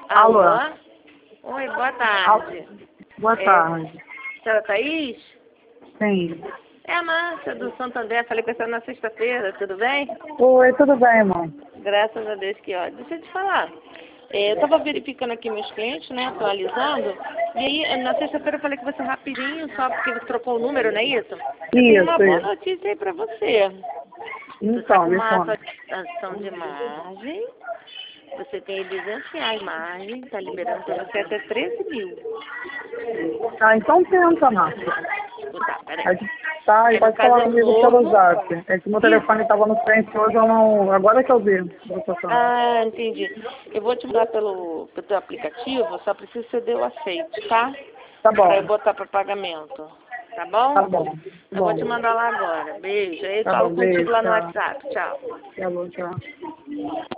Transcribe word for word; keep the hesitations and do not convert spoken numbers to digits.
Alô? Alô? Oi, boa tarde. Boa É, tarde. senhora Thaís? Sim. É a Márcia do Santander, falei com a senhora na sexta-feira, tudo bem? Oi, tudo bem, irmão? Graças a Deus que ó. Deixa eu te falar. É, eu estava verificando aqui meus clientes, né, atualizando, e aí na sexta-feira eu falei com você rapidinho, só porque você trocou o número, não é isso? Eu tenho uma Isso, boa isso. notícia aí pra você. Você está Então, com me uma conta. ação de margem, você tem duzentos reais margem, está liberando para você até treze mil. Ah, então tenta, Márcia. Tá, peraí. É que- Tá, e É, no pode caso falar é comigo novo. pelo zap. É que meu Isso. telefone estava no frente hoje, eu não... Agora que eu vi. Tá, Ah, entendi. Eu vou te mandar pelo, pelo teu aplicativo, só preciso ceder o aceite, tá? tá Para eu bom. botar para pagamento. Tá bom? Tá bom. Eu vou te Bom. mandar lá agora. Beijo. Aí eu Tá falo bom, contigo beijo, lá no tchau. WhatsApp. Tchau. Tá bom, tchau.